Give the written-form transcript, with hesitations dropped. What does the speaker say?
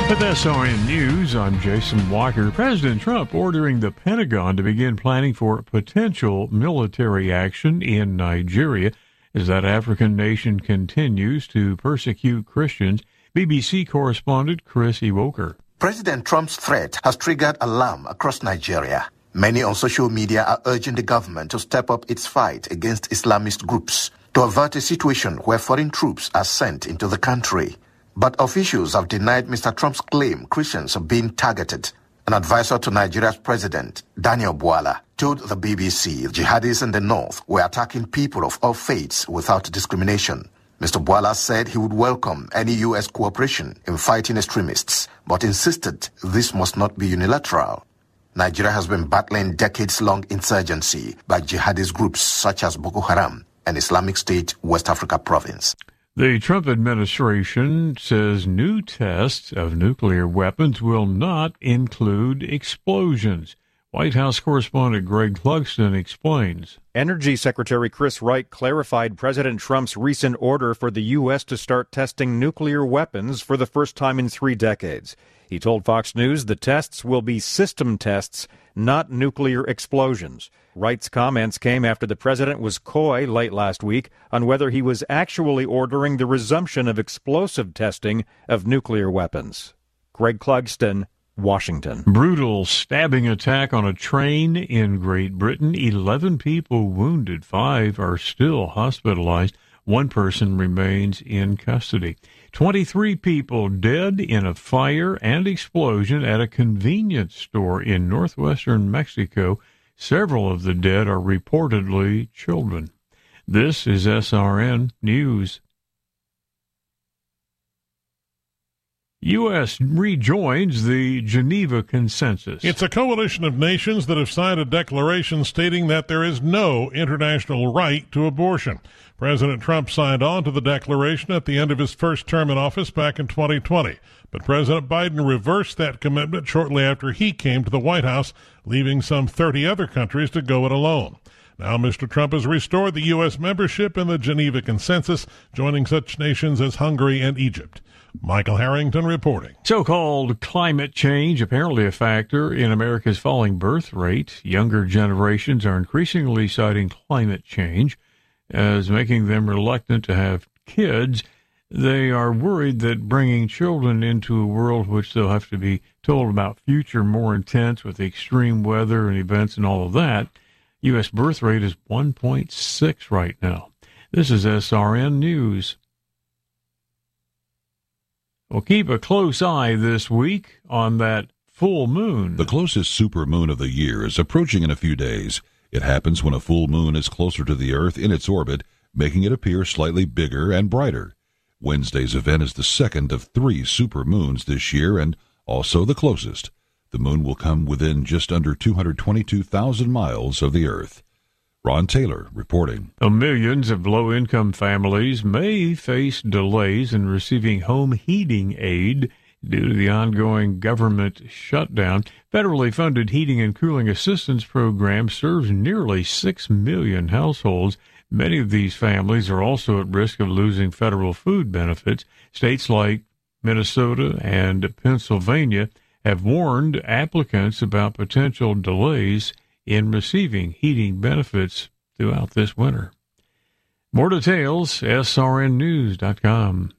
With SRN News, I'm Jason Walker. President Trump ordering the Pentagon to begin planning for potential military action in Nigeria as that African nation continues to persecute Christians. BBC correspondent Chris Ewoker. President Trump's threat has triggered alarm across Nigeria. Many on social media are urging the government to step up its fight against Islamist groups to avert a situation where foreign troops are sent into the country. But officials have denied Mr. Trump's claim Christians are being targeted. An advisor to Nigeria's president, Daniel Bwala, told the BBC jihadis in the north were attacking people of all faiths without discrimination. Mr. Bwala said he would welcome any U.S. cooperation in fighting extremists, but insisted this must not be unilateral. Nigeria has been battling decades-long insurgency by jihadist groups such as Boko Haram and Islamic State West Africa Province. The Trump administration says new tests of nuclear weapons will not include explosions. White House correspondent Greg Clugston explains. Energy Secretary Chris Wright clarified President Trump's recent order for the U.S. to start testing nuclear weapons for the first time in 3 decades. He told Fox News the tests will be system tests, not nuclear explosions. Wright's comments came after the president was coy late last week on whether he was actually ordering the resumption of explosive testing of nuclear weapons. Greg Clugston, Washington. Brutal stabbing attack on a train in Great Britain. 11 people wounded. 5 are still hospitalized. 1 person remains in custody. 23 people dead in a fire and explosion at a convenience store in northwestern Mexico. Several of the dead are reportedly children. This is SRN News. U.S. rejoins the Geneva Consensus. It's a coalition of nations that have signed a declaration stating that there is no international right to abortion. President Trump signed on to the declaration at the end of his first term in office back in 2020. But President Biden reversed that commitment shortly after he came to the White House, leaving some 30 other countries to go it alone. Now Mr. Trump has restored the U.S. membership in the Geneva Consensus, joining such nations as Hungary and Egypt. Michael Harrington reporting. So-called climate change, apparently a factor in America's falling birth rate. Younger generations are increasingly citing climate change as making them reluctant to have kids. They are worried that bringing children into a world which they'll have to be told about future more intense with extreme weather and events and all of that. U.S. birth rate is 1.6 right now. This is SRN News. We'll keep a close eye this week on that full moon. The closest supermoon of the year is approaching in a few days. It happens when a full moon is closer to the Earth in its orbit, making it appear slightly bigger and brighter. Wednesday's event is the second of 3 supermoons this year and also the closest. The moon will come within just under 222,000 miles of the Earth. Ron Taylor reporting. Millions of low-income families may face delays in receiving home heating aid due to the ongoing government shutdown. Federally funded heating and cooling assistance program serves nearly 6 million households. Many of these families are also at risk of losing federal food benefits. States like Minnesota and Pennsylvania have warned applicants about potential delays in receiving heating benefits throughout this winter. More details, srnnews.com.